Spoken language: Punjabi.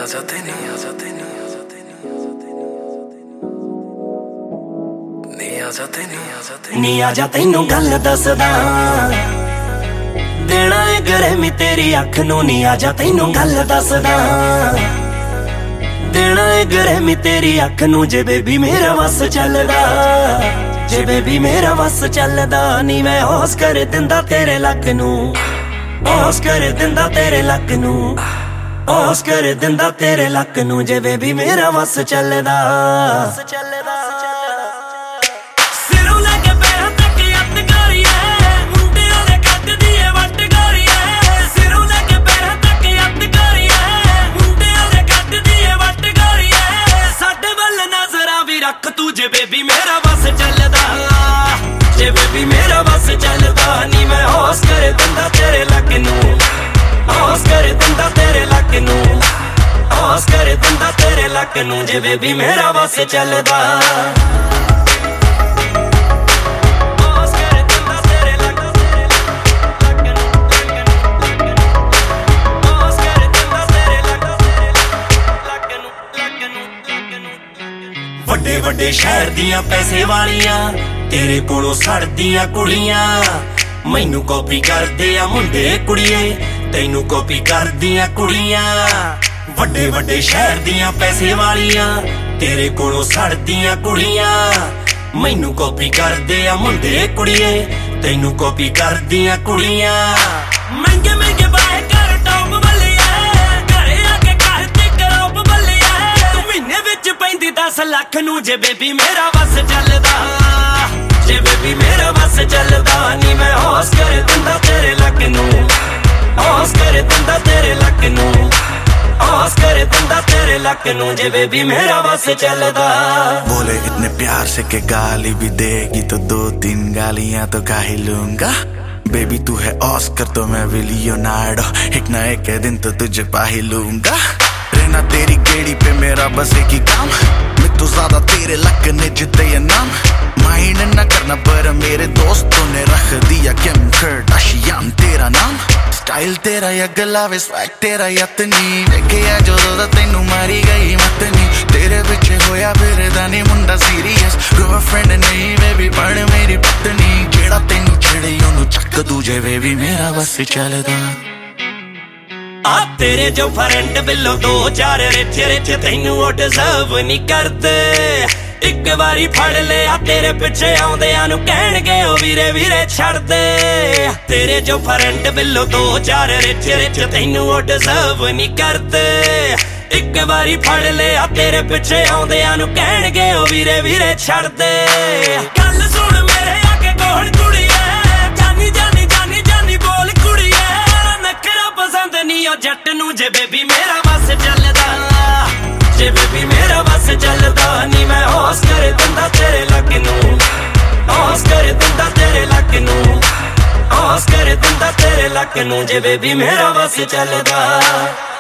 ਨੀ ਆਜਾ ਤੈਨੂੰ ਗੱਲ ਦੱਸਦਾ ਦੇਣਾ ਏ ਗਰਮੀ ਤੇਰੀ ਅੱਖ ਨੂੰ ਨੀ ਆਜਾ ਤੈਨੂੰ ਗੱਲ ਦੱਸਦਾ ਦੇਣਾ ਏ ਗਰਮੀ ਤੇਰੀ ਅੱਖ ਨੂੰ ਜੇ ਬੇਬੀ ਮੇਰਾ ਵਸ ਚੱਲਦਾ ਜੇ ਬੇਬੀ ਮੇਰਾ ਵਸ ਚੱਲਦਾ ਨੀ ਮੈਂ ਹੋਸ਼ ਕਰ ਦਿੰਦਾ ਤੇਰੇ ਲੱਕ ਨੂੰ ਹੋਸ਼ ਕਰ ਦਿੰਦਾ ਤੇਰੇ ਲੱਕ ਨੂੰ ਹੋਸ਼ ਕਰ ਦਿੰਦਾ ਤੇਰੇ ਲੱਕ ਨੂੰ ਜੇ ਬੇਬੀ ਮੇਰਾ ਵਸ ਚੱਲਦਾ ਸਿਰੋਂ ਲੈ ਕੇ ਪੈਰਾਂ ਤੱਕ ਅੱਤ ਕਰੀਏ ਮੁੰਡਿਆਂ ਦੇ ਕੱਟ ਦੀਏ ਵੱਟ ਕਰੀਏ ਸਿਰੋਂ ਲੈ ਕੇ ਪੈਰਾਂ ਤੱਕ ਅੱਤ ਕਰੀਏ ਮੁੰਡਿਆਂ ਦੇ ਕੱਟ ਦੀਏ ਵੱਟ ਕਰੀਏ ਸਾਡੇ ਵੱਲ ਨਜ਼ਰਾਂ ਵੀ ਰੱਖ ਤੂੰ ਜੇ ਬੇਬੀ ਮੇਰਾ ਵਸ ਚੱਲਦਾ ਜੇ ਬੇਬੀ ਮੇਰਾ ਵਸ ਚੱਲਦਾ ਨੀ ਮੈਂ ਹੋਸ਼ ਕਰ ਦਿੰਦਾ ਤੇਰੇ ਲੱਕ ਨੂੰ ਹੋਸ਼ ਕਰ ਦਿੰਦਾ ਤੇਰੇ ਲੱਕ ਨੂੰ ਹੋਸ਼ ਕਰ ਦਿੰਦਾ ਤੇਰੇ ਲੱਕ ਨੂੰ ਜੇ ਬੇਬੀ ਮੇਰਾ ਵਸ ਚੱਲਦਾ ਵੱਡੇ ਵੱਡੇ ਸ਼ਹਿਰ ਦੀਆਂ ਪੈਸੇ ਵਾਲੀਆਂ ਤੇਰੇ ਕੋਲੋਂ ਸੜਦੀਆਂ ਕੁੜੀਆਂ ਮੈਨੂੰ ਕਾਪੀ ਕਰਦੇ ਆ ਮੁੰਡੇ ਕੁੜੀਏ ਤੈਨੂੰ ਕਾਪੀ ਕਰਦੀਆਂ ਕੁੜੀਆਂ ਵੱਡੇ ਵੱਡੇ ਸ਼ਹਿਰ ਦੀਆਂ ਪੈਸੇ ਵਾਲੀਆਂ ਤੇਰੇ ਕੋਲੋਂ ਸੜਦੀਆਂ ਕੁੜੀਆਂ ਮੈਨੂੰ ਕਾਪੀ ਕਰਦੇ ਆ ਮੁੰਡੇ ਕੁੜੀਏ ਤੈਨੂੰ ਕਾਪੀ ਕਰਦੀਆਂ ਕੁੜੀਆਂ ਮਹਿੰਗੇ ਮਹਿੰਗੇ ਬਾਏ ਕਰ ਟੌਪ ਬੱਲੀਏ ਘਰੇ ਆ ਕੇ ਘਰ ਤੇ ਕਰੋਪ ਬੱਲੀਏ ਤੂੰ ਮਹੀਨੇ ਵਿੱਚ ਪੈਂਦੀ 10 ਲੱਖ ਨੂੰ ਜੇ ਬੇਬੀ ਮੇਰਾ ਵਸ ਚੱਲਦਾ ਜੇ ਬੇਬੀ ਮੇਰਾ ਵਸ ਚੱਲਦਾ ਨੀ ਮੈਂ ਹੋਸ਼ ਕਰ ਦਿੰਦਾ ਤੇਰੇ ਲੱਕ ਨੂੰ ਹੋਸ਼ ਕਰ ਦਿੰਦਾ ਤੇਰੇ ਲੱਕ ਨੂੰ होश कर दिंदा तेरे लक नू जे बेबी मेरा बस चलदा बोले इतने प्यार से के गाली भी देगी तो 2-3 गालियां तो खा ही लूंगा बेबी तू है ऑस्कर तो मैं भी लियोनार्डो एक ना एक दिन तो तुझे पा ही लूंगा रहना तेरी गेड़ी पे मेरा बस एक ही काम मैं तो ज्यादा तेरे लक ने जीते ये नाम माइंड ना करना पर मेरे दोस्तों ने रख दिया किम कार्दाशियन तेरा नाम स्टाइल तेरा या गलावे स्वैग तेरा यतनी देखे या जो दा तेनू मारी गई मतनी तेरे पीछे होया फिरदा नी मुंडा सीरियस गर्लफ्रेंड नहीं बेबी बन मेरी पत्नी जेड़ा तेनू छेड़े ओनू चक दूजे बेबी मेरा बस चलदा आ तेरे जो फ्रेंड बिलो 2-4 रिच रिच तैनू ओ डिजर्व नहीं करदे एक बारी फड़ लिया तेरे पिछे आउंदियां नू कहणगे ओ वीरे वीरे छड़ दे तेरे जो फ्रेंड बिलो 2-4 रिच रिच तैनू ओ डिजर्व नहीं करदे एक बारी फड़ लिया तेरे पिछे आउंदियां नू कहणगे ओ वीरे वीरे छड़ दे गल सुन मेरे आके कोहण कुड़ीए जानी जानी जानी जानी बोल कुड़ीए नखरा पसंद नहीं ओ जट नू जे बेबी मेरा बस चलदा जे बेबी मेरा बस चलदा नी मैं होश कर दिंदा तेरे लक नू होश कर दिंदा तेरे लक नू होश कर दिंदा तेरे लक नू जे बेबी मेरा बस चलदा